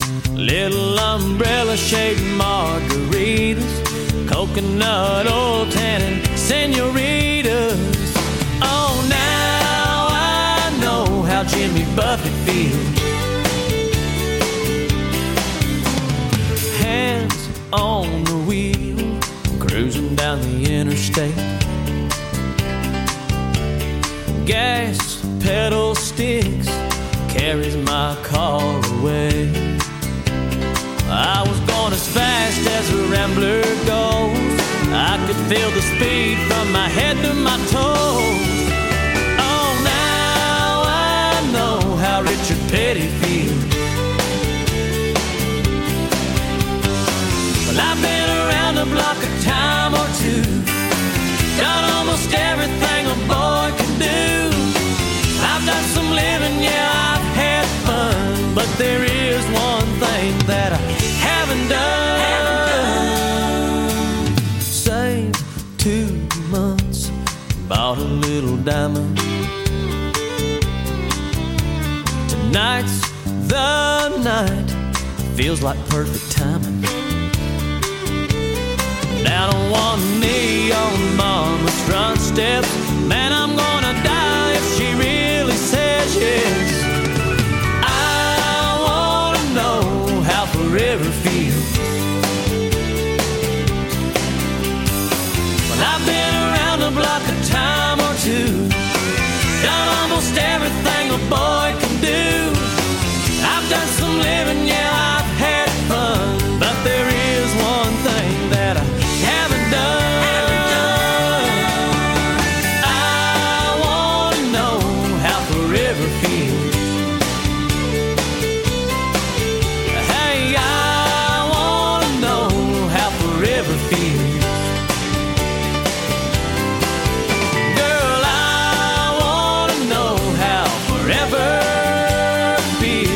Little umbrella shaped margaritas, coconut oil tannin senoritas. Oh, now I know how Jimmy Buffett feels. Hands on the wheel, cruising down the interstate. Gas pedal sticks, carries my car away. I was going as fast as a rambler goes. I could feel the speed from my head to my toes. Oh, now I know how Richard Petty feels. Well, I've been around the block a time or two, done almost everything a boy can do. I've done some living, yeah, I've had fun, but there is one thing that I haven't done. Saved 2 months, bought a little diamond. Tonight's the night, feels like perfect timing. Down on one knee on mama's front steps, man, I'm gonna die if she really says yes. I wanna know how forever feels. Well, I've been around the block a time or two, done almost everything a boy can do. I've done some living, yeah, I've had fun, but there is one thing that I haven't done. I wanna know how forever feels. Hey, I wanna know how forever feels. Girl, I wanna know how forever feels.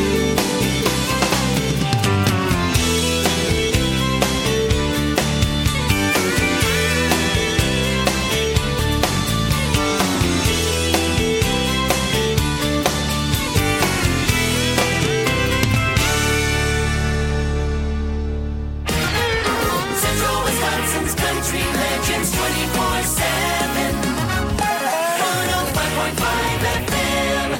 Central Wisconsin's country legends 24/7. 105.5 FM.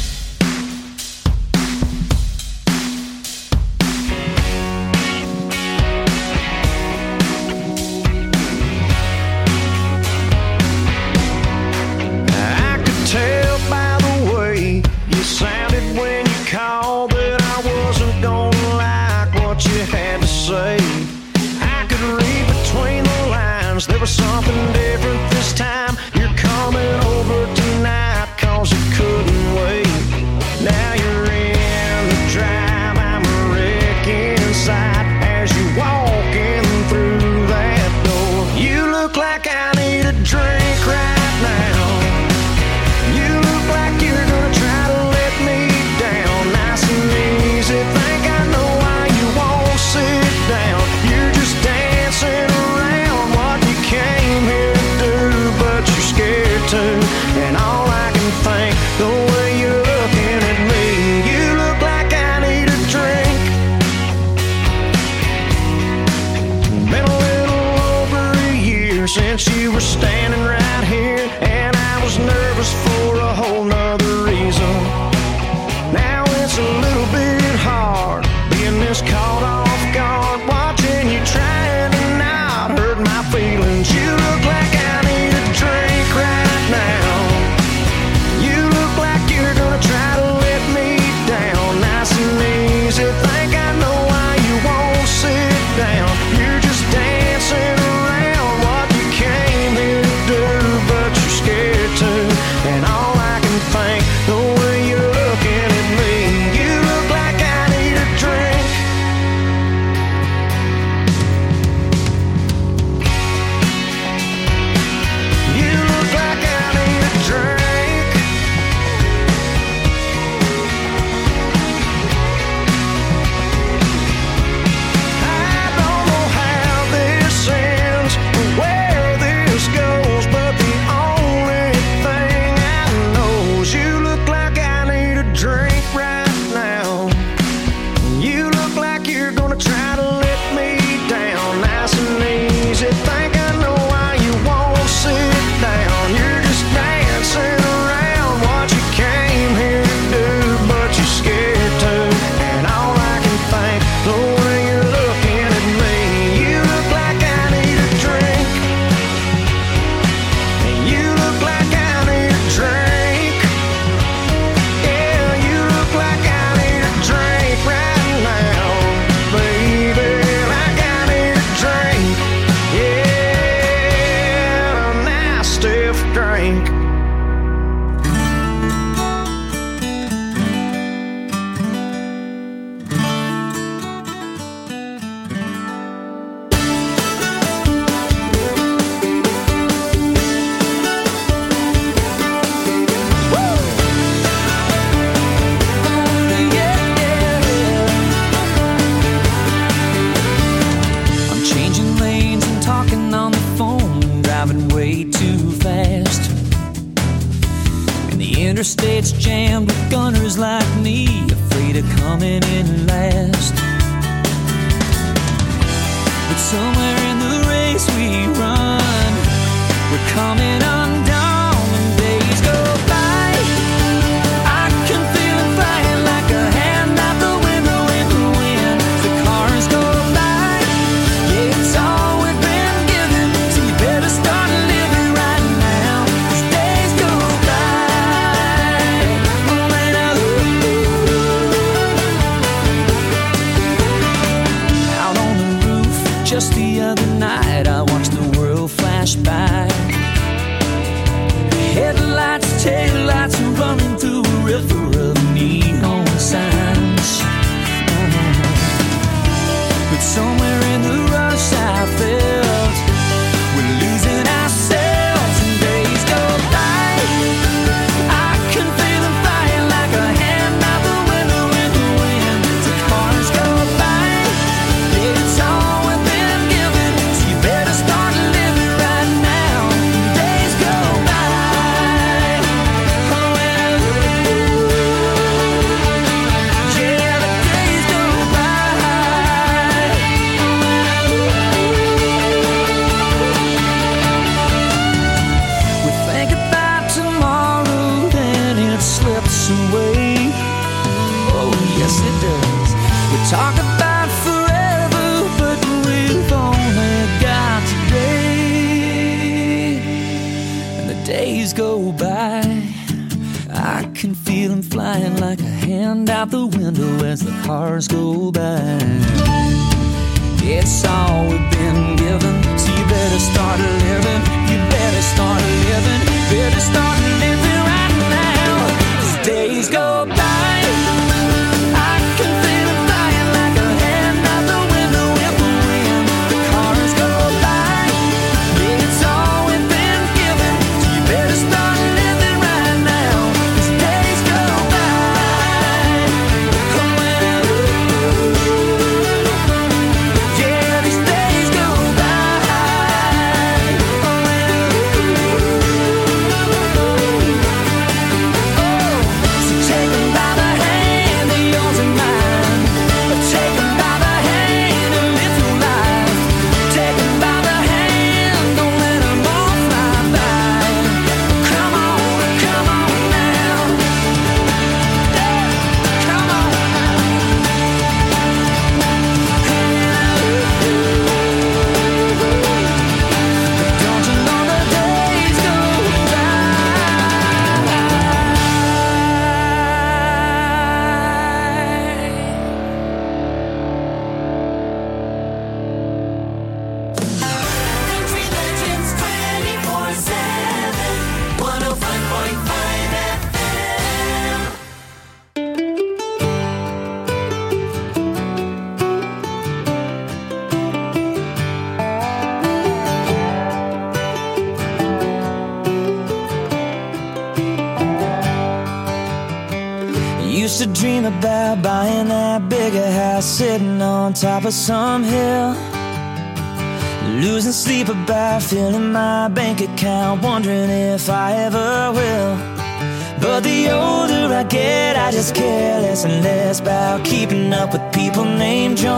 I could tell by the way you sounded when you called that I wasn't gonna like what you had to say. I could read between the lines, there was something different this time. You're coming over tonight cause you couldn't wait. Now you're in the drive, I'm a wreck inside as you're walking through that door. You look like I need a drink right now. You look like you're gonna try to let me down. Nice and easy, think I know why you won't sit down. You're just dancing around what you came here to do, but you're scared to. And all I can think, the way you're looking at me, you look like I need a drink. Been a little over a year since you were standing right here, and I was nervous for a whole nother reason. Now it's a little bit hard being this caught off guard, watching you trying to not hurt my feelings. You look like I need a drink right now. You look like you're gonna try to let me down. Nice and easy, think I know why you won't sit down. You're just dancing around what you came here to do. you're gonna try to let me down nice and easy. Think I know why you won't sit down. You're just dancing around what you came here to do, but you're scared to. And all I can think, the way you're looking at me, you look like I need a drink. And you look like I need a drink. Yeah, you look like I need a drink right now, baby. Like I need a drink. Yeah, a nice stiff drink. I'm changing lanes and talking on the phone, driving way too fast. And the interstate's jammed with gunners like me, afraid of coming in last. But somewhere in the race we run, we're coming undone when days go by. I can feel it flying like a hand out the window in the wind. The cars go by. Yeah, it's all we've been given, so you better start living right now, 'cause days go by. When I out on the roof just the other night, I watched the world flash by. Headlights, taillights running through a river of neon signs. But somewhere in the rush I felt we're losing ourselves and days go by. I can feel them flying like a hand out the window in the wind. The cars go by. Yeah, it's all we've been given, so you better start living right now. Days go by. Oh, yeah, the days go by. We think about tomorrow and it slips away. Oh, yes, it does. We talk about forever, but we've only got today. And the days go by. I can feel them flying like a hand out the window as the cars go by. It's all we've been given, so you better start living. You better start living. Better start living right now, 'cause days go by. I can feel it flying like a hand out the window in the wind. The cars go by. It's all we've been given, so you better start living right now, 'cause days go by. Yeah, these days go by. So take 'em by the hand, they're yours and mine. Take 'em by the hand and live your life. Take 'em by the hand, don't let 'em all fly by. Come on now. Yeah, come on now. Don't you know the days go by? Country Legends 24/7, 105.5 FM. Used to dream about buying that bigger house, sitting on top of some hill. Losing sleep about filling my bank account, wondering if I ever will. But the older I get, I just care less and less about keeping up with people named Jones.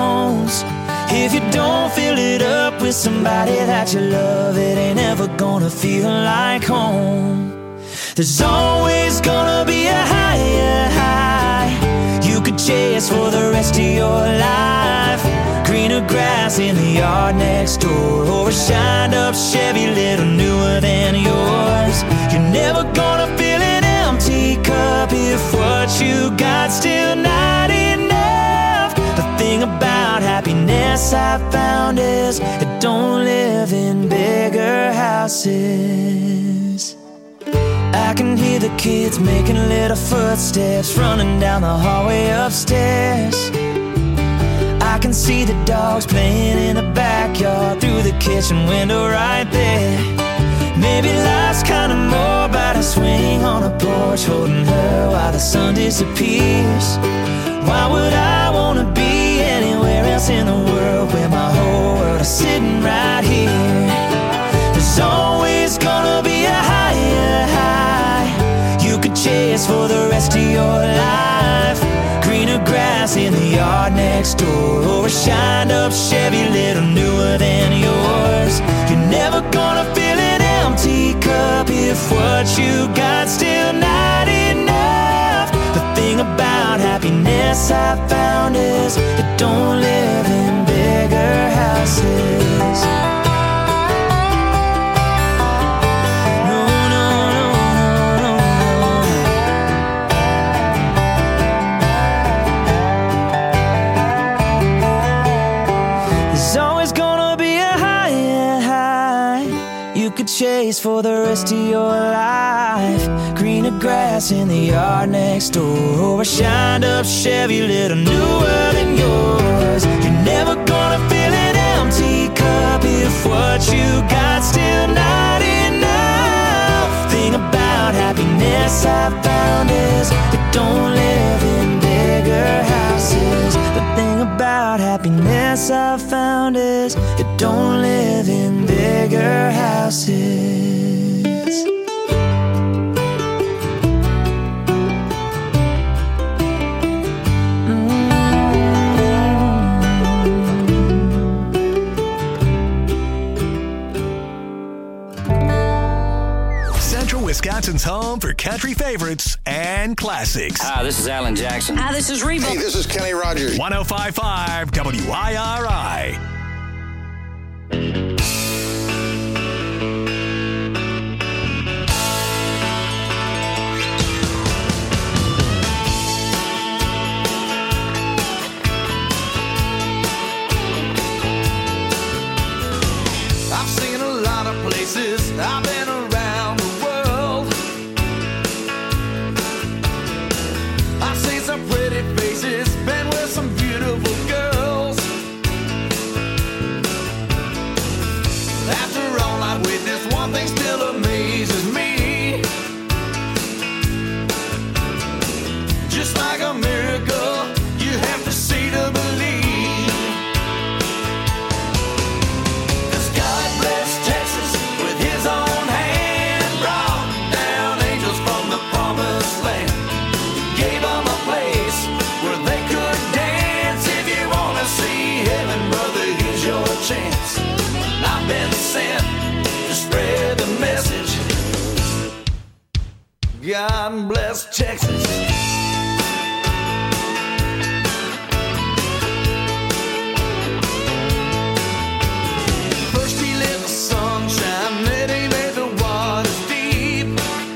bones. If you don't fill it up with somebody that you love, it ain't ever gonna feel like home. There's always gonna be a higher high you could chase for the rest of your life. Greener grass in the yard next door, or a shined up Chevy little newer than yours. You're never gonna fill an empty cup if what you got still not enough. The thing about happiness I found is it don't live in bigger houses. I can hear the kids making little footsteps running down the hallway upstairs. I can see the dogs playing in the backyard through the kitchen window right there. Maybe life's kinda more about a swing on a porch holding her while the sun disappears. Why would I wanna be anywhere else in the world where my whole world is sitting right here? There's always gonna be a higher high you could chase for the rest of your life. Greener grass in the yard next door, or a shined up Chevy little newer than yours. You're never gonna fill an empty cup if what you got still not enough. The thing about happiness I found is it don't live in bigger houses. Chase for the rest of your life. Greener grass in the yard next door, or a shined up Chevy little newer than yours. You're never gonna fill an empty cup if what you got still not enough. Thing about happiness I found is it don't live in bigger houses. The thing about happiness I found is it don't live in bigger houses. Central Wisconsin's home for country favorites and classics. Hi, this is Alan Jackson. Hi, this is Reba. Hey, this is Kenny Rogers. 105.5 WIRI. I've seen a lot of places. I've been around the world. I've seen some pretty faces, been with some beautiful girls. After all I've witnessed, one thing still amazes me. Just like a miracle, you have to see to believe. Chance. I've been sent to spread the message. God bless Texas. First he let the sunshine, then he made the waters deep.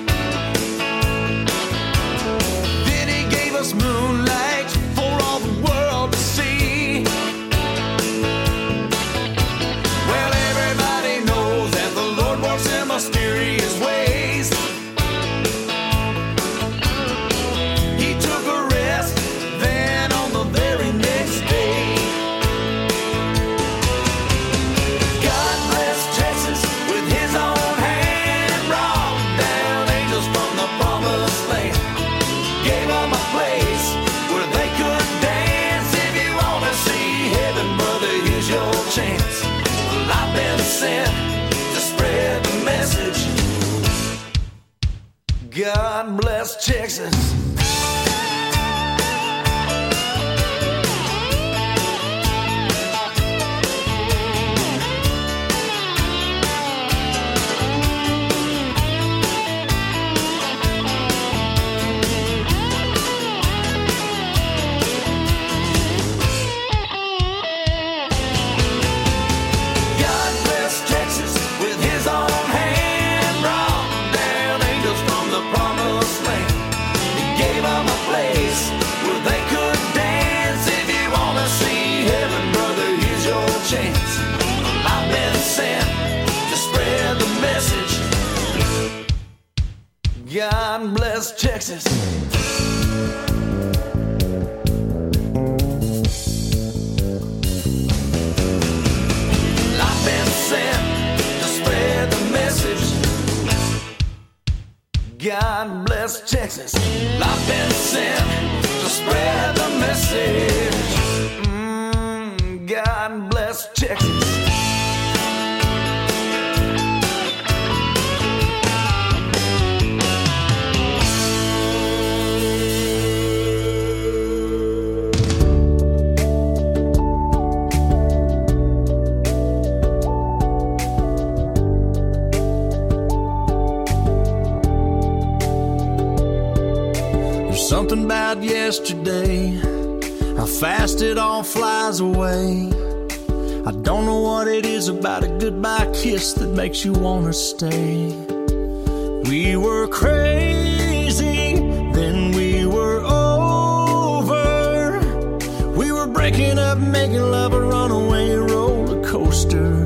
Then he gave us moonlight for all the world to see. Mysterious ways. He took a rest, then on the very next day. God bless Texas with his own hand, brought down angels from the promised land. Gave them a place where they could dance. If you want to see heaven, brother, here's your chance. Well, I've been sent to spread the message. God bless Texas. chance. I've been sent to spread the message. God bless Texas. I've been sent to spread the message. God bless Texas. I've been sent to spread the message. God bless Texas. Something about yesterday, how fast it all flies away. I don't know what it is about a goodbye kiss that makes you wanna stay. We were crazy, then we were over. We were breaking up, making love a runaway roller coaster.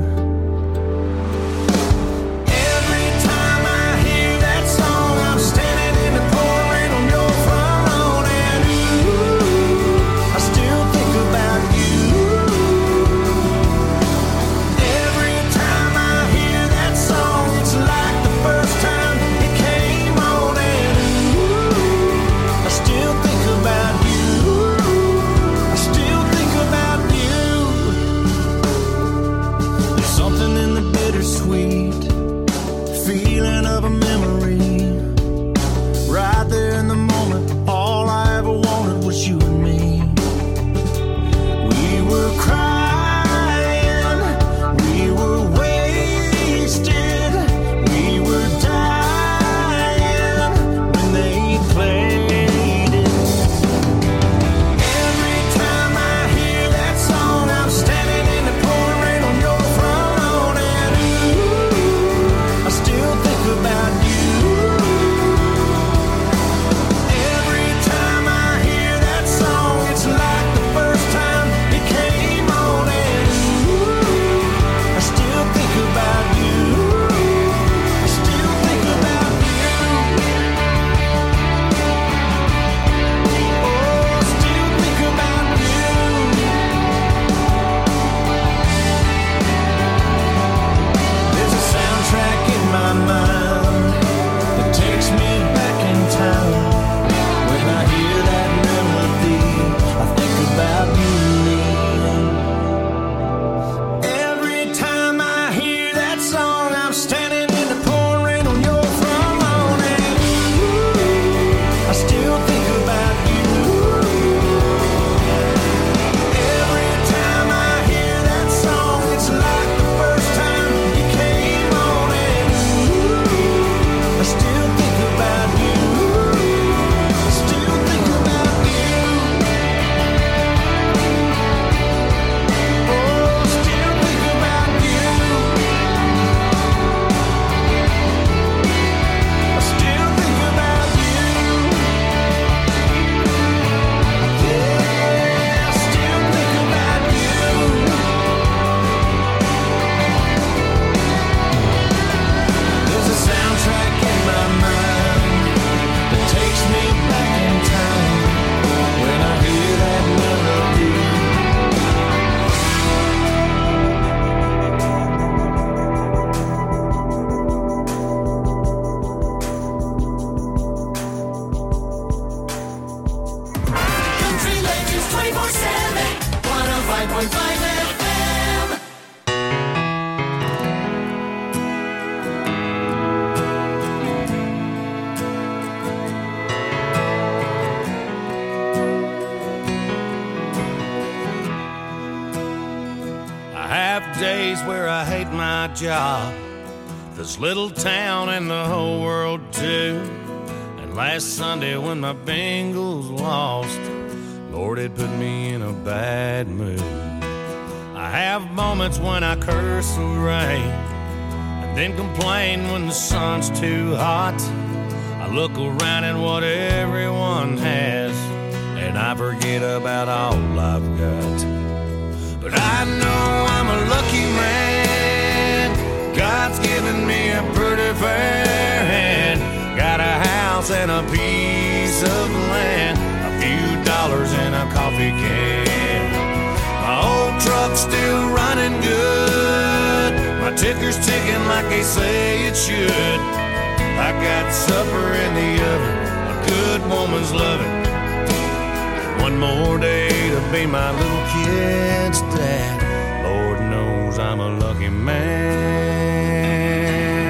Job, this little town and the whole world too. And last Sunday when my Bengals lost, Lord, it put me in a bad mood. I have moments when I curse the rain and then complain when the sun's too hot. I look around at what everyone has and I forget about all I've got. But I know I'm a house and a piece of land, a few dollars and a coffee can. My old truck's still running good, my ticker's ticking like they say it should. I got supper in the oven, a good woman's loving. One more day to be my little kid's dad. Lord knows I'm a lucky man.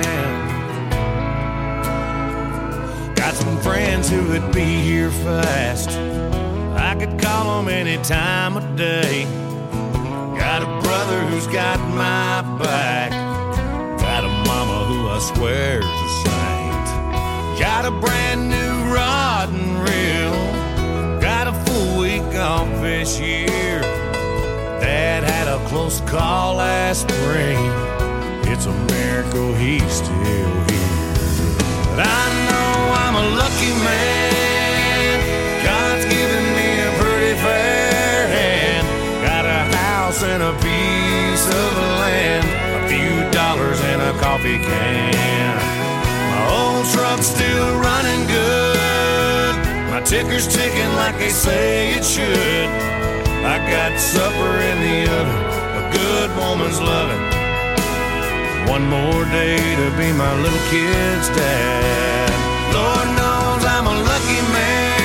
Got some friends who would be here fast, I could call them any time of day. Got a brother who's got my back, got a mama who I swear's a saint. Got a brand new rod and reel, got a full week off this year. Dad had a close call last spring, it's a miracle he's still here. But I know I'm a lucky man, God's given me a pretty fair hand. Got a house and a piece of land, a few dollars and a coffee can. My old truck's still running good, my ticker's ticking like they say it should. I got supper in the oven, a good woman's loving. One more day to be my little kid's dad. Lord knows I'm a lucky man.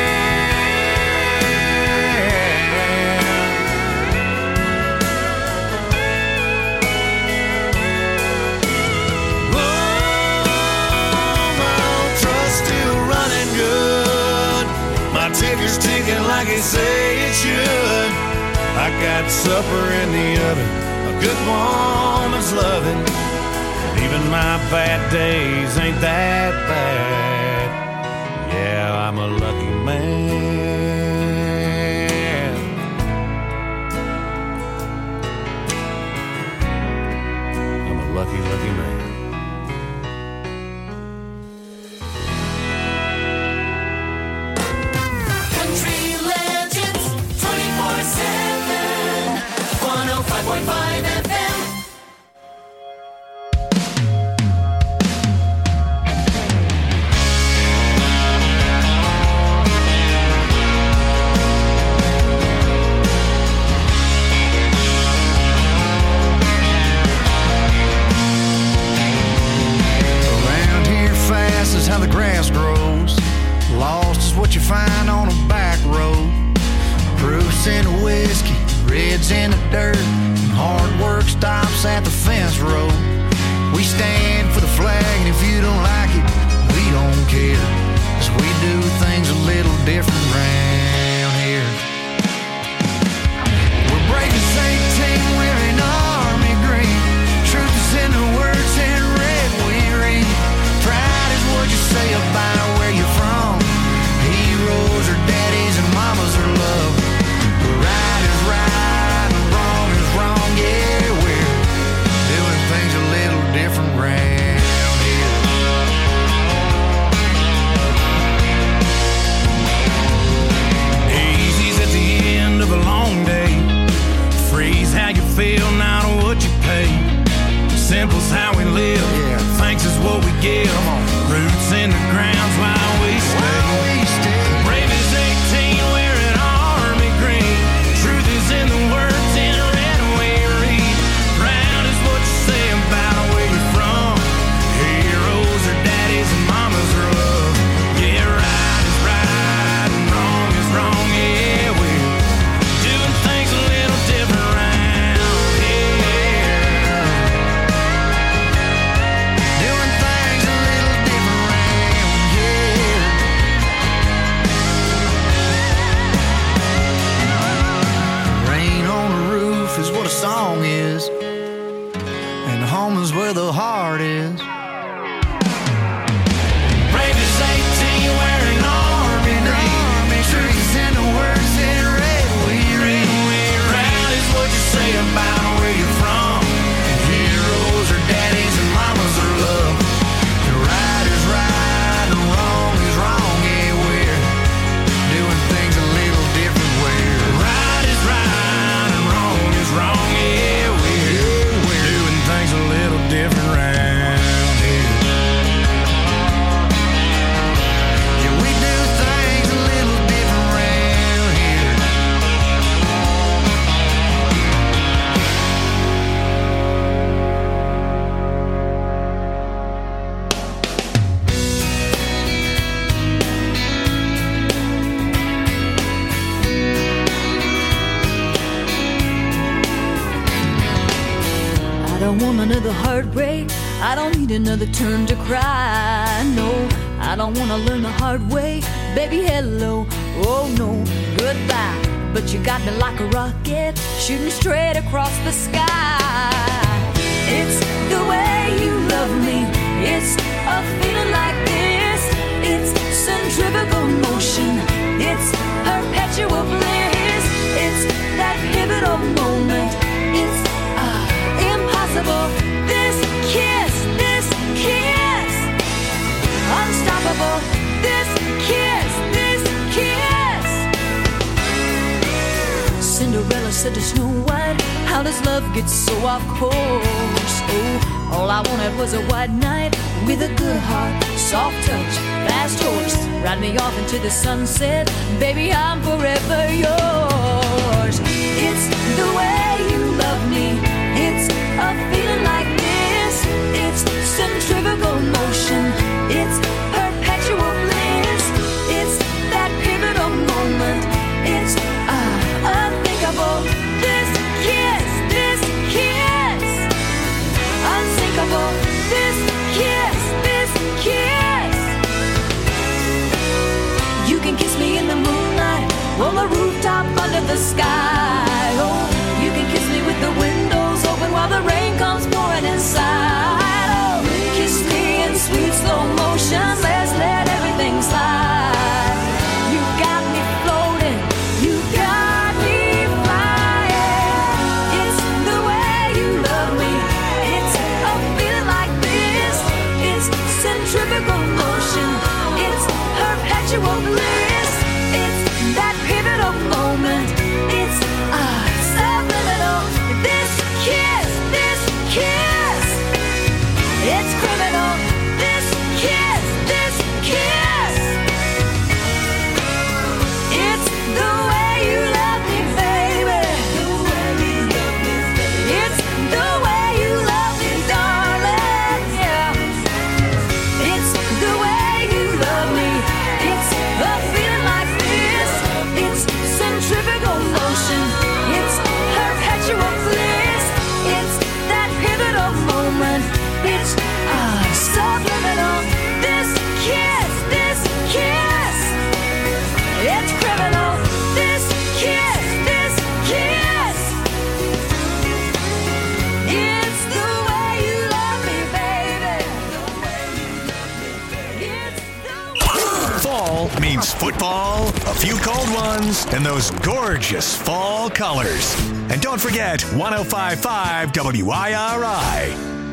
Ticker's ticking like they say it should. I got supper in the oven, a good woman's loving. Even my bad days ain't that bad. Yeah, I'm a lucky man. I'm a lucky, lucky man. How the grass grows, lost is what you find on a back road. Proofs in the whiskey, reds in the dirt, and hard work stops at the fence road. We stand for the flag, and if you don't like it, we don't care, 'cause we do things a little different round here. We're breaking St. Team, wearing army green. Truth is in the words in red we read. Pride is what you say about where you're from. Heroes are daddies and mamas are love. Right is right and wrong is wrong. Yeah, we're doing things a little different round here. Easy's at the end of a long day. Free's how you feel, not what you pay. Simple's how we live, yeah. Thanks is what we give. Roots in the ground's why we stay. Brave as 18, wearing army green. Truth is in the words in red we read. Proud is what you say about where you're from. Heroes are daddies and mamas are love. Yeah, right is right and wrong is wrong. Yeah, we're doing things a little different round here. Doing things a little different round here. Rain on the roof is what a song is, and home is where the heart is. Brave as 18, wearing army green. Trees in the words in red we read. Proud is what you say about where you're from. Heroes are daddies and mamas are love. Right is right and wrong is wrong. Yeah, we're doing things a little different. Where right is right and wrong is wrong. Yeah, we're doing things a little different round don't want another heartbreak. I don't need another turn to cry. No, I don't want to learn the hard way. Baby, hello, oh no, goodbye. But you got me like a rocket, shooting straight across the sky. It's the way you love me. It's a feeling like this. It's centrifugal motion. It's perpetual bliss. It's that pivotal moment. It's impossible. This kiss, unstoppable. This kiss. Cinderella said to Snow White, how does love get so off course? Oh, all I wanted was a white knight with a good heart, soft touch, fast horse. Ride me off into the sunset, baby, I'm forever yours. It's the way you love me. It's a feeling like this. It's centrifugal motion. It's perpetual bliss. It's that pivotal moment. It's unthinkable. This kiss, unsinkable. This kiss. You can kiss me in the moonlight, on the rooftop under the sky. Oh, you can kiss me with the windows open while the rain comes pouring inside. Oh, kiss me in sweet slow motion. Let's let everything slide. You got me floating. You got me flying. It's the way you love me. It's a feeling like this. It's centrifugal motion. It's perpetual bliss. It's that pivotal moment. It's subliminal. This kiss. It's criminal. This kiss. It's the way you love me, baby. It's the way you love me, darling. Yeah. It's the way you love me. It's a feeling like this. It's centrifugal motion. It's perpetual bliss. It's that pivotal moment. It's subliminal. This kiss. It's criminal. This kiss. It's the way you love me, baby. It's the way. Fall means football, a few cold ones, and those gorgeous fall colors. And don't forget 105.5 WIRI.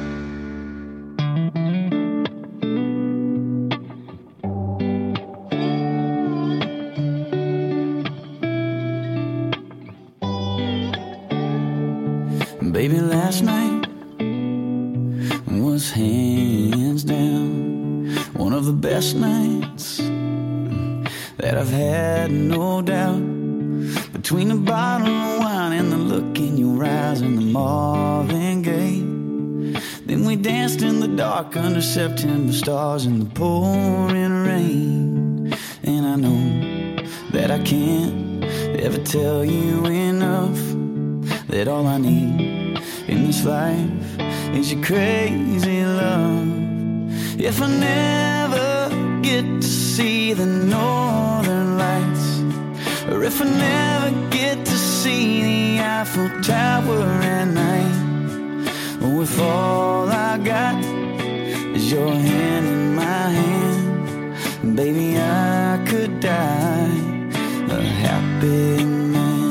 Baby, last night was hands down one of the best nights that I've had, no doubt. Between the bottle of wine and the look in your eyes and the Marvin Gaye, then we danced in the dark under September stars in the pouring rain. And I know that I can't ever tell you enough that all I need in this life is your crazy love. If I never get to see the northern lights, or if I never get to see the Eiffel Tower at night, or if all I got is your hand in my hand, baby, I could die a happy man.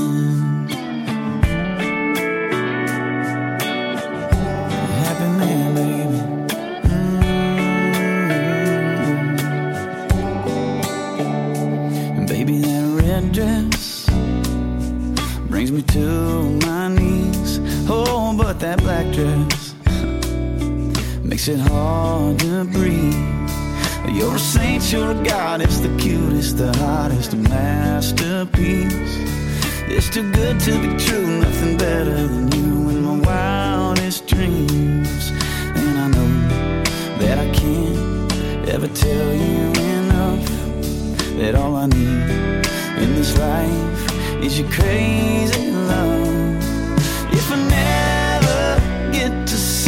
Dress brings me to my knees. Oh, but that black dress makes it hard to breathe. You're a saint, you're a goddess, the cutest, the hottest, a masterpiece. It's too good to be true, nothing better than you in my wildest dreams. And I know that I can't ever tell you enough that all I need in this life is your crazy love. If I never get to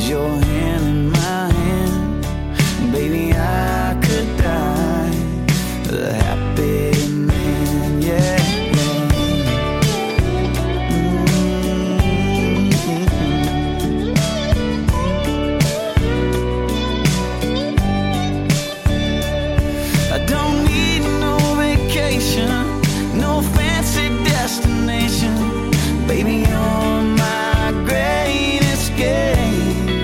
is your hand in my hand. Baby, I could die a happy man, yeah. I don't need no vacation, no fancy destination. Baby, you're my great escape.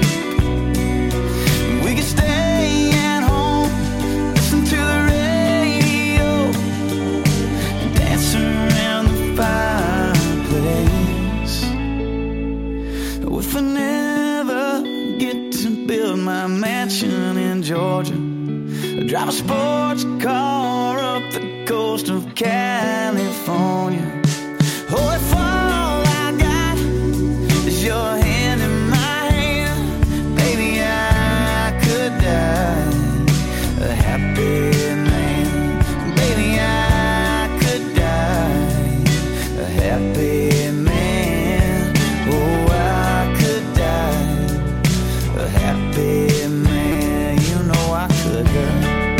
We could stay at home, listen to the radio, dance around the fireplace. If I never get to build my mansion in Georgia, drive a sports car up the coast of California. Oh, if all I got is your hand in my hand, baby, I could die a happy man. Baby, I could die a happy man. Oh, I could die a happy man. You know I could die.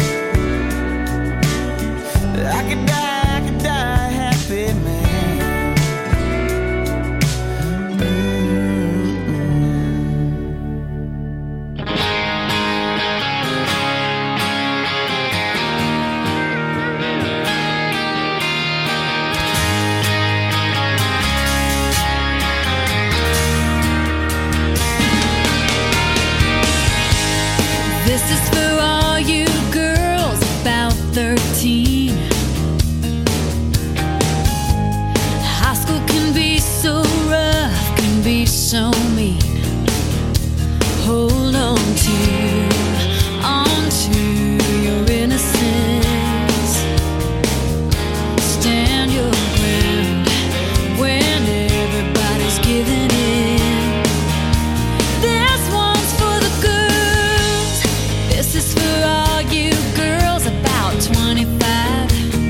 I could die happy man. This is for all you girls about 13. High school can be so rough, can be so mean. Hold on to your innocence. Stand your ground when everybody's giving in. This one's for the girls. This is for all you girls about 25.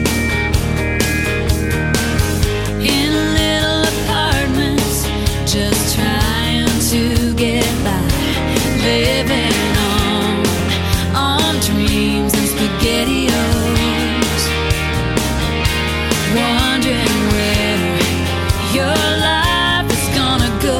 In little apartments, just trying to get by. Living on dreams and SpaghettiOs. Wondering where your life is gonna go.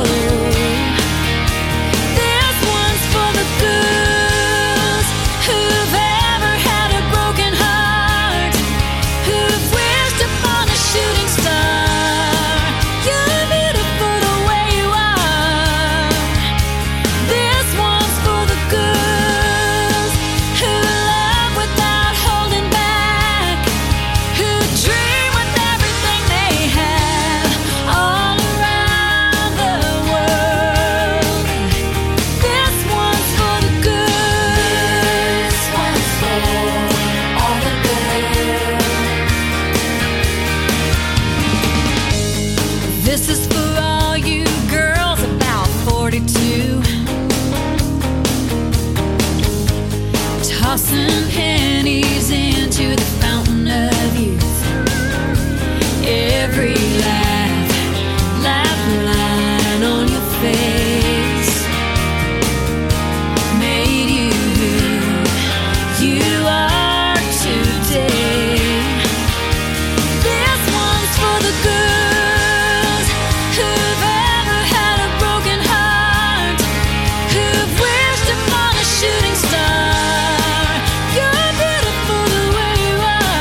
This one's for the girls who've ever had a broken heart, who've wished upon a shooting star. You're beautiful the way you are. This one's for the girls who love without holding back, who dream with everything they have all around the world. This one's for the girls. This one's for all the girls. This is for all you girls about 42. Tossing pennies into the fountain of youth. Every laugh line on your face made you who you are today. This one's for the girls who've ever had a broken heart, who've wished upon a shooting star. You're beautiful the way you are.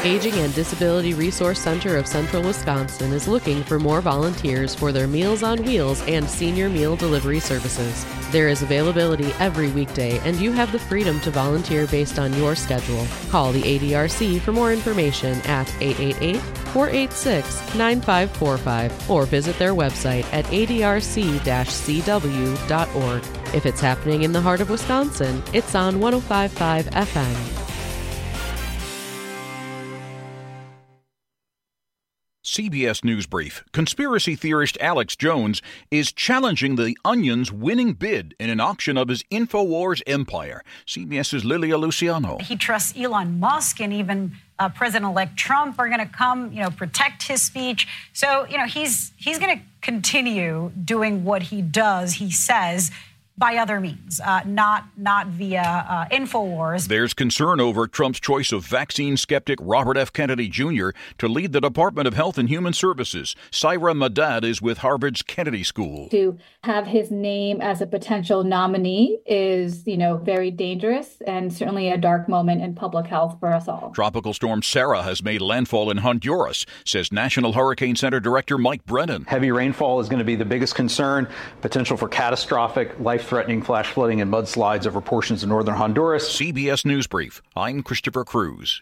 Aging and Disability Resource Center of Central Wisconsin is looking for more volunteers for their Meals on Wheels and senior meal delivery services. There is availability every weekday, and you have the freedom to volunteer based on your schedule. Call the ADRC for more information at 888-486-9545 or visit their website at adrc-cw.org. If it's happening in the heart of Wisconsin, it's on 105.5 FM. CBS News Brief. Conspiracy theorist Alex Jones is challenging the Onion's winning bid in an auction of his InfoWars empire. CBS's Lilia Luciano. He trusts Elon Musk and even President-elect Trump are going to come, protect his speech. So, he's going to continue doing what he does, he says, by other means, not via InfoWars. There's concern over Trump's choice of vaccine skeptic Robert F. Kennedy Jr. to lead the Department of Health and Human Services. Syra Madad is with Harvard's Kennedy School. To have his name as a potential nominee is, very dangerous and certainly a dark moment in public health for us all. Tropical storm Sarah has made landfall in Honduras, says National Hurricane Center Director Mike Brennan. Heavy rainfall is going to be the biggest concern, potential for catastrophic, life-threatening flash flooding and mudslides over portions of northern Honduras. CBS News Brief. I'm Christopher Cruz.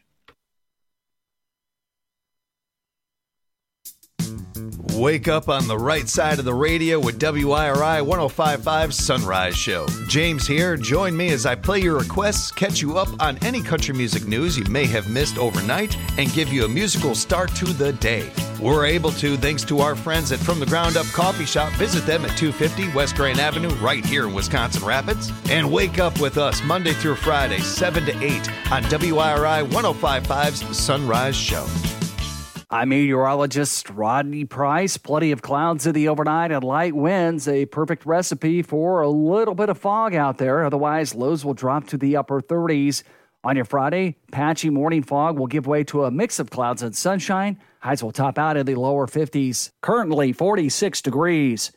Wake up on the right side of the radio with WIRI 105.5's Sunrise Show. James here. Join me as I play your requests, catch you up on any country music news you may have missed overnight, and give you a musical start to the day. We're able to thanks to our friends at From the Ground Up Coffee Shop. Visit them at 250 West Grand Avenue right here in Wisconsin Rapids. And wake up with us Monday through Friday, 7 to 8 on WIRI 105.5's Sunrise Show. I'm meteorologist Rodney Price. Plenty of clouds in the overnight and light winds. A perfect recipe for a little bit of fog out there. Otherwise, lows will drop to the upper 30s. On your Friday, patchy morning fog will give way to a mix of clouds and sunshine. Highs will top out in the lower 50s. Currently 46 degrees.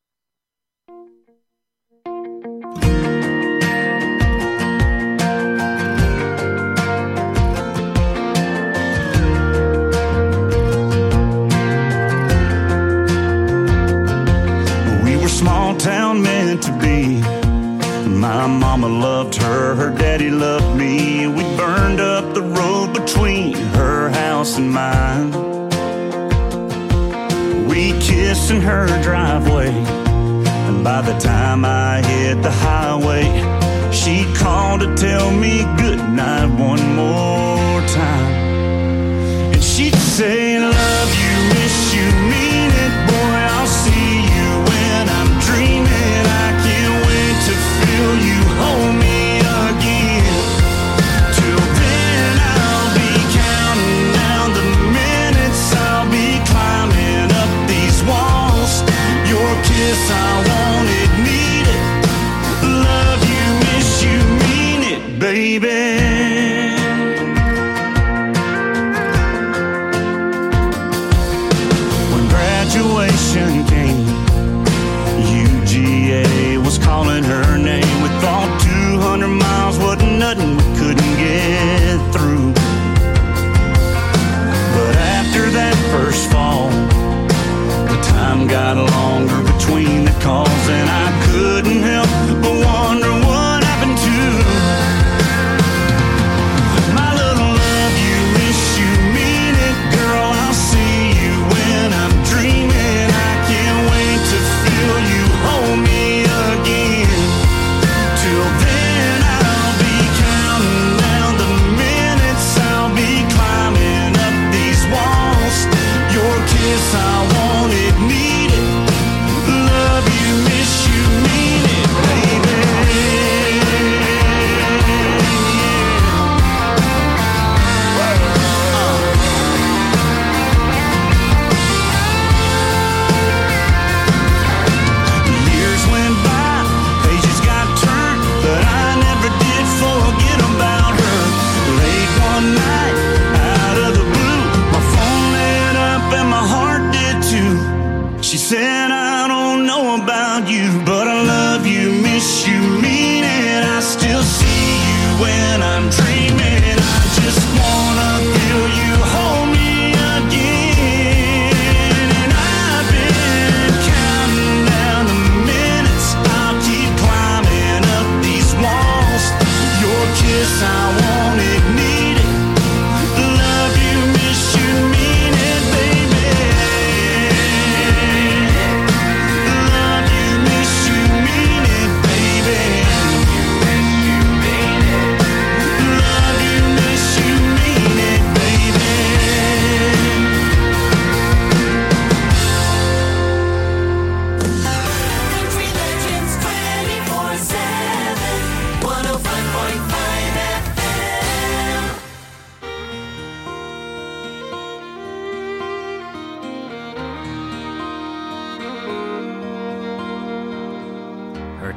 Small town meant to be. My mama loved her, her daddy loved me. We burned up the road between her house and mine. We kissed in her driveway, and by the time I hit the highway, she called to tell me goodnight one more time. And she'd say, love you, miss you, mean it, boy, I'll see you when I'm dreaming. I can't wait to feel you hold me again. Till then I'll be counting down the minutes. I'll be climbing up these walls. Your kiss, I want it, need it. Love you, miss you, mean it, baby.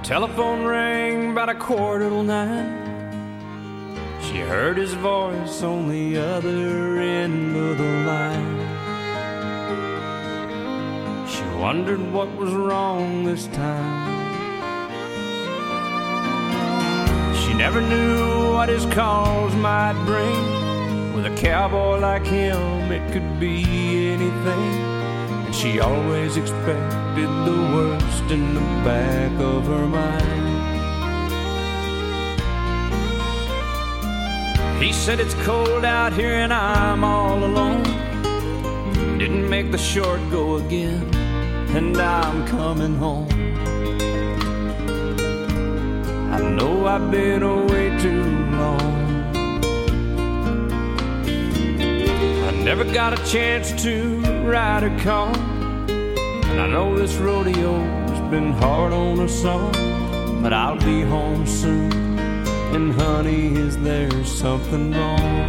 Telephone rang about 9:15. She heard his voice on the other end of the line. She wondered what was wrong this time. She never knew what his calls might bring. With a cowboy like him, it could be anything. And she always expected the worst in the back of her mind. He said it's cold out here and I'm all alone. Didn't make the short go again, and I'm coming home. I know I've been away too long. I never got a chance to ride a car, and I know this rodeo's been hard on us all. But I'll be home soon, and honey, is there something wrong?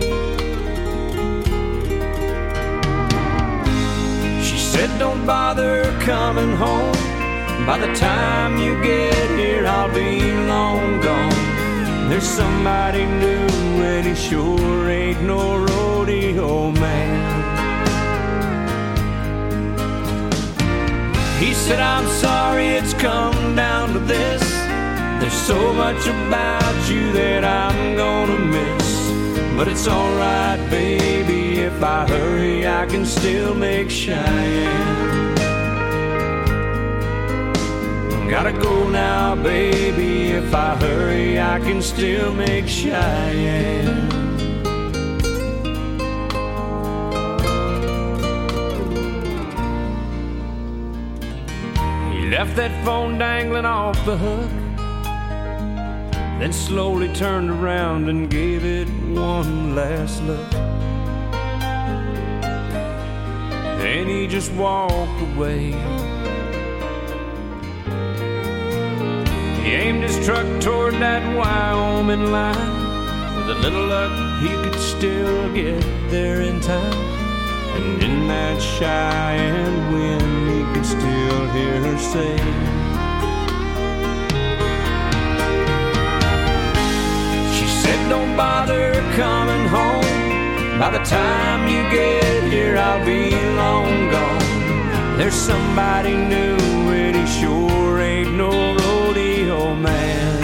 She said don't bother coming home. By the time you get here, I'll be long gone. There's somebody new, and he sure ain't no rodeo man. He said, I'm sorry it's come down to this. There's so much about you that I'm gonna miss. But it's alright, baby, if I hurry, I can still make Cheyenne. Gotta go now, baby, if I hurry, I can still make Cheyenne. He left that phone dangling off the hook, then slowly turned around and gave it one last look. Then he just walked away. He aimed his truck toward that Wyoming line. With a little luck, he could still get there in time. And in that Cheyenne wind, he could still hear her say, she said, don't bother coming home. By the time you get here, I'll be long gone. There's somebody new, and he sure ain't no rodeo man.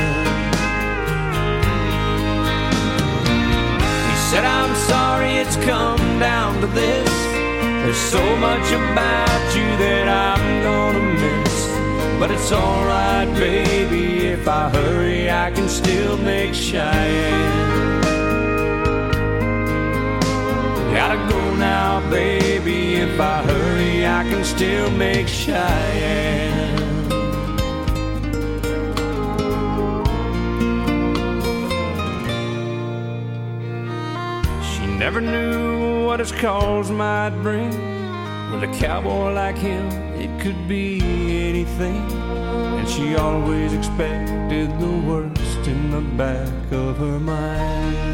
He said, I'm sorry it's come down to this. There's so much about you that I'm gonna miss. But it's alright, baby, if I hurry, I can still make Cheyenne. Gotta go now, baby, if I hurry, I can still make Cheyenne. She never knew what his calls might bring. With a cowboy like him, it could be anything. And she always expected the worst in the back of her mind.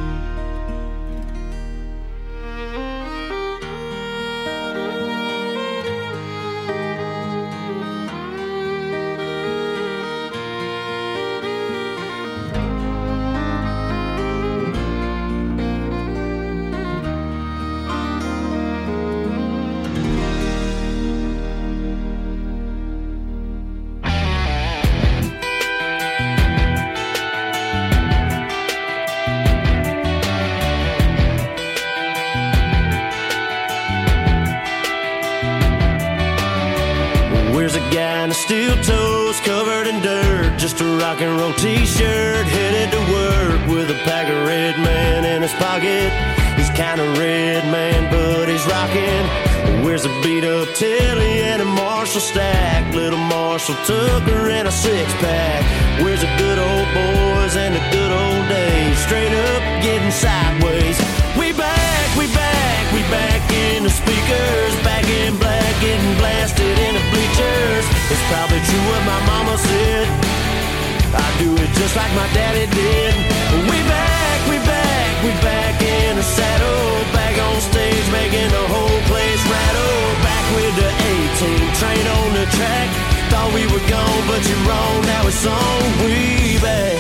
Steel toes covered in dirt, just a rock and roll t-shirt, headed to work with a pack of Red Man in his pocket. He's kind of red, man, but he's rocking. Wears a beat up Tilly and a Marshall stack, little Marshall Tucker and a six-pack. Wears the good old boys and the good old days, straight up getting sideways. We back, we back, we back in the speakers, back in black, getting blasted in the bleachers. It's probably true what my mama said, I do it just like my daddy did. We back, we back, we back in the saddle, back on stage making the whole place rattle. Back with the A-team, train on the track, Thought we were gone, but you're wrong. Now it's on, we back.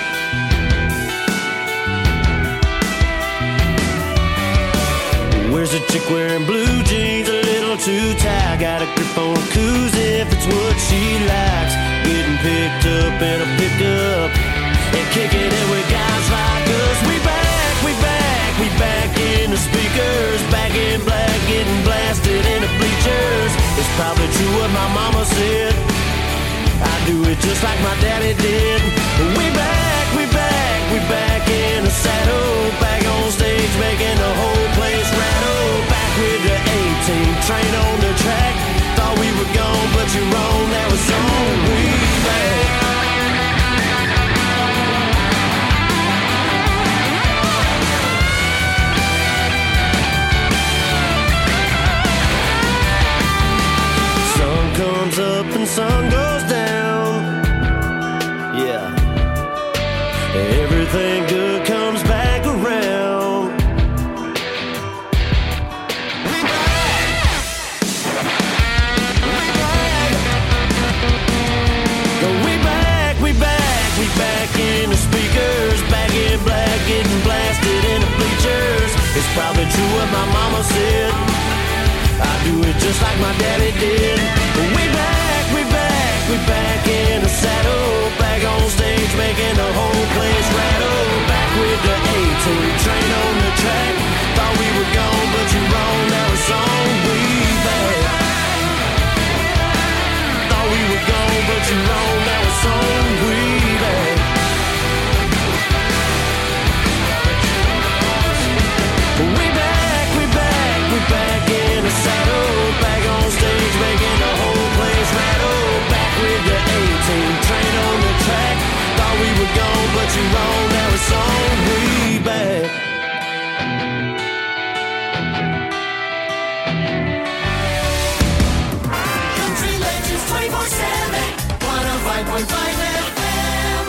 Where's the chick wearing blue jeans, a little too tight? Got a grip on her coos if it's what she likes. Getting picked up in a pickup and kicking it with guys like us. We back, we back, we back in the speakers. Back in black, getting blasted in the bleachers. It's probably true what my mama said. I do it just like my daddy did. We back, we back, we back in the saddle. Back on stage making the whole place rattle. Back with the 18 train on the track. Thought we were gone, but you're wrong. Now it's on, we back. Sun comes up and sun goes down. Yeah. Everything good comes back around. We back, we back, we back in the speakers. Back in black, getting blasted in the bleachers. It's probably true what my mama said. I do it just like my daddy did. We back, we back, we back in the saddle. Back on stage making the whole place rattle. Back with the 18 train on the track. Thought we were gone, but you're wrong. Now it's on, we back. Thought we were gone, but you're wrong. Now it's on, we back. We back, we back, we back in the saddle. Back on stage making the whole place rattle. Back with the 18 train on the track. Thought we were gone, but you're wrong. Now it's on, we back. Country Legends 24/7, 105.5 FM.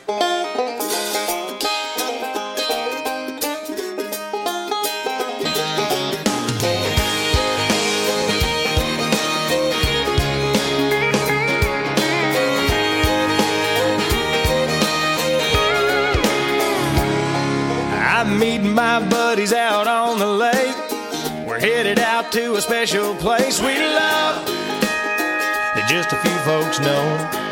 I'm meeting my buddies out on the lake. We're headed out to a special place we love that just a few folks know.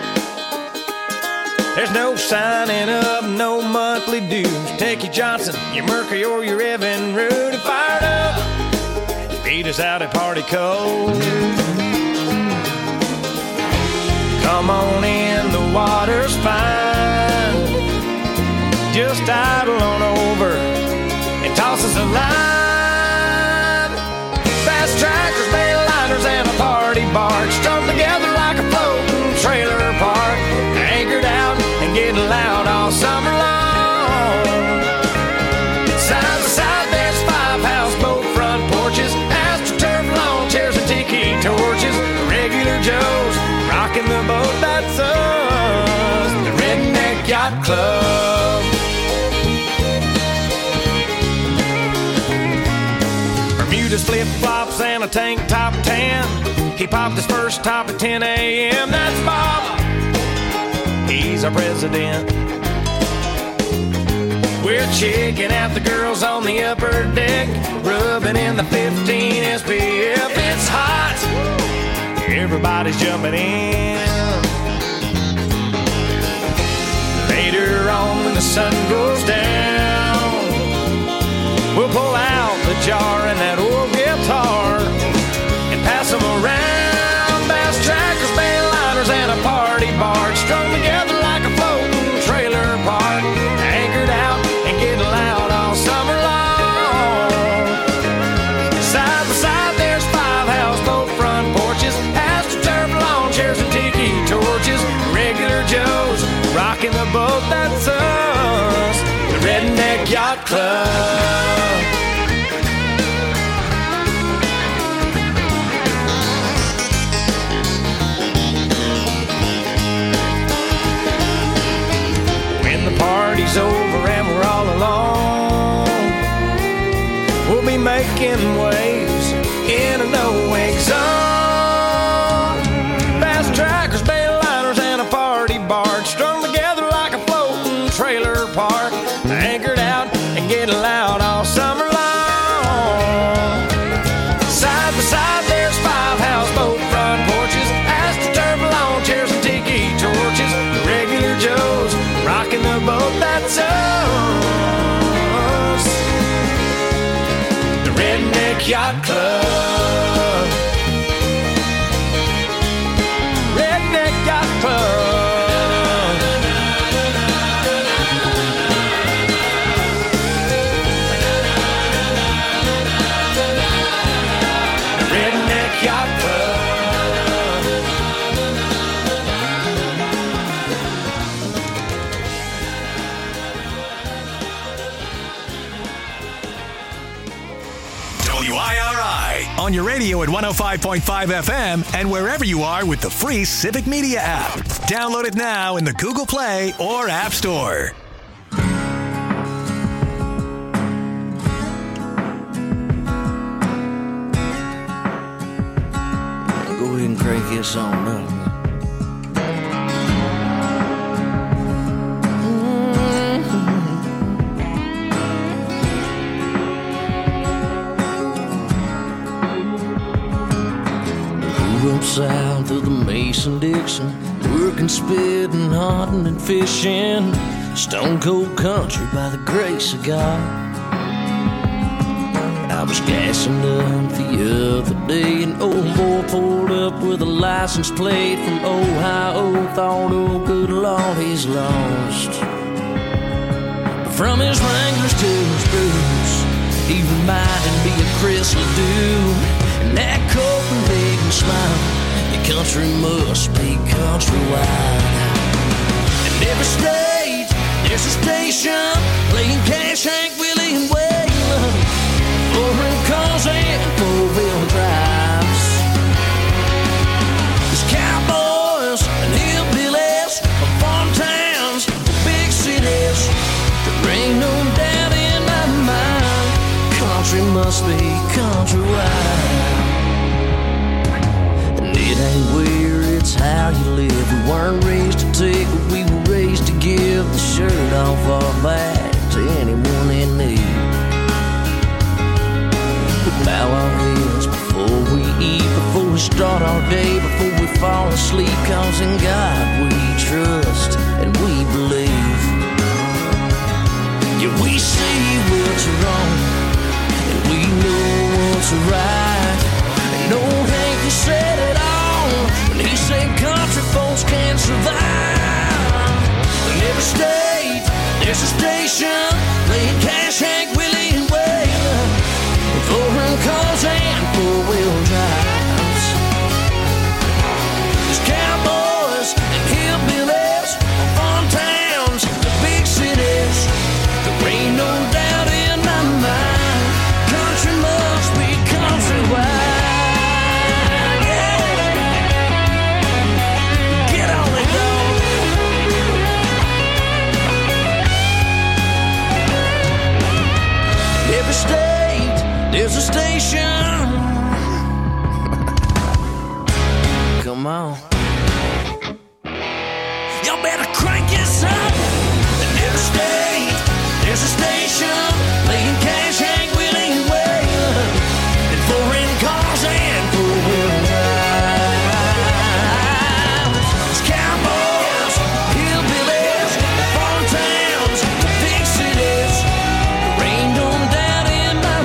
There's no signing up, no monthly dues. Take your Johnson, your Mercury, or your Evan Rude and fired up. Beat us out at Party Cove. Come on in, the water's fine. Just idle on over and toss us a line. Fast trackers, mainliners, and a party barge strung together like a floating trailer park. Anchored out and getting loud all summer long. Side by side, there's 5 houseboat front porches, AstroTurf lawn chairs and tiki torches. Regular Joes rocking the boat, that's us, the Redneck Yacht Club. Bermuda's flip-flops and a tank top tan. He popped his first top at 10 a.m. That's Bob. He's our president. We're checking out the girls on the upper deck, rubbing in the 15 SPF. It's hot. Everybody's jumping in. Later on when the sun goes down, we'll pull out the jar and that old guitar and pass them around. Bass trackers, mainliners, and a party barge strung together like a floating trailer park. Anchored out and getting loud all summer long. Side by side, there's 5 houseboat front porches, AstroTurf lawn chairs and tiki torches. Regular Joes rocking the boat, that's us, the Redneck Yacht Club. When the party's over and we're all alone, we'll be making waves in a no-wake zone. Fast trackers, Redneck Yacht Club. Redneck Yacht Club. Redneck Yacht Club. WIRI on your radio at 105.5 FM and wherever you are with the free Civic Media app. Download it now in the Google Play or App Store. Go ahead and crank this on up. Up south of the Mason-Dixon, working, spitting, hunting, and fishing. Stone cold country by the grace of God. I was gassing up the other day, an old boy pulled up with a license plate from Ohio. Thought, oh good Lord, he's lost. But from his Wranglers to his boots, he reminded me of Chris LeDoux. And that Copenhagen smile, your country must be countrywide. In every state, there's a station playing Cash, Hank, Willie, and Waylon. Four-wheel cars and four-wheel drives. There's cowboys and hillbillies from farm towns to big cities. There ain't no doubt in my mind, country must be countrywide. It ain't where, it's how you live. We weren't raised to take, but we were raised to give the shirt off our back to anyone in need. We bow our heads before we eat, before we start our day, before we fall asleep. Cause in God we trust and we believe. Yeah, we see what's wrong and we know what's right. And old Hank, he said it all when he said country folks can't survive. In every state, there's a station playing Cash, Hank, Willie, and Waylon. Four-wheel cars and four-wheel drives. There's cowboys and hillbillies from farm towns to big cities. There ain't no doubt in my mind, country must be countrywide. Every state, there's a station. Come on. Y'all better crank this up. In every state, there's a station playing Cash, Hank, Willie, and Waylon. And foreign cars and four-wheel drives. There's cowboys, hillbillies, farm towns, big cities. There ain't no doubt in my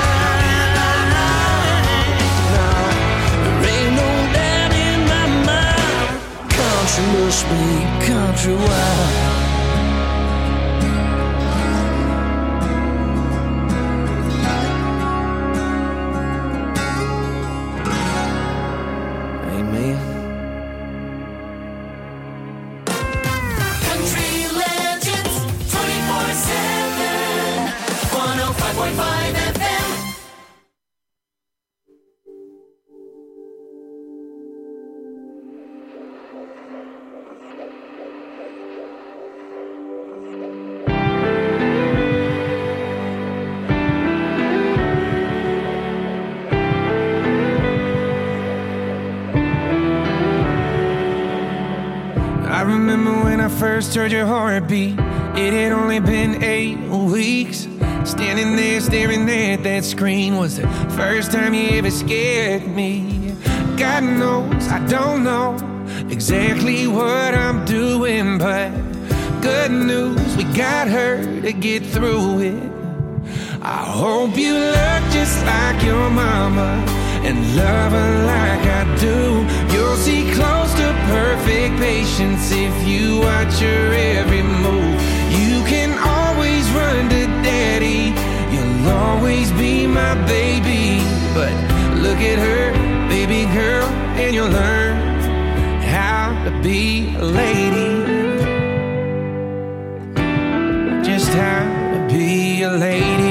mind. No, there ain't no doubt in my mind. Country must be countrywide. Country legends 24/7. 105.5 FM. I remember when I first heard your heartbeat. It had only been 8 weeks. Standing there staring at that screen was the first time you ever scared me. God knows I don't know exactly what I'm doing, but good news, we got her to get through it. I hope you look just like your mama and love her like I do. You'll see close to perfect patience if you watch her every move. You can always run to daddy, you'll always be my baby. But look at her, baby girl, and you'll learn how to be a lady. Just how to be a lady.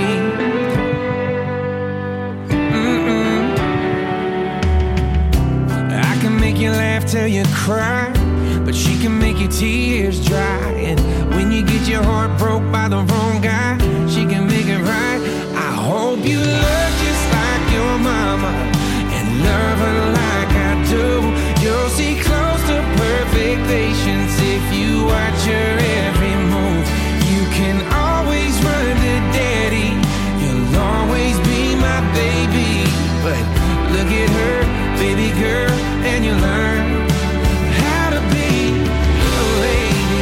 I can make you laugh till you cry, but she can make your tears dry. And when you get your heart broke by the wrong guy, she can make it right. I hope you look just like your mama and love her like I do. You'll see close to perfect patience if you watch her every move. You can always run to daddy, you'll always be my baby. But look at her, baby girl, and you learn how to be a lady.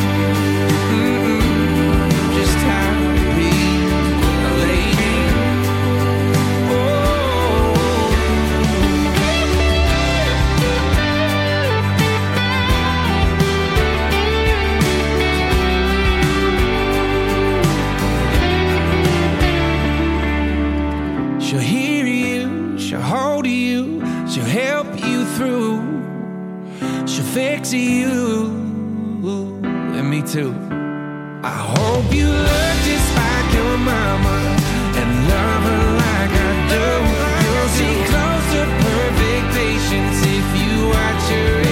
Just how to be a lady. She'll hear you, she'll hold you, she'll help you through, she'll fix you, and me too. I hope you love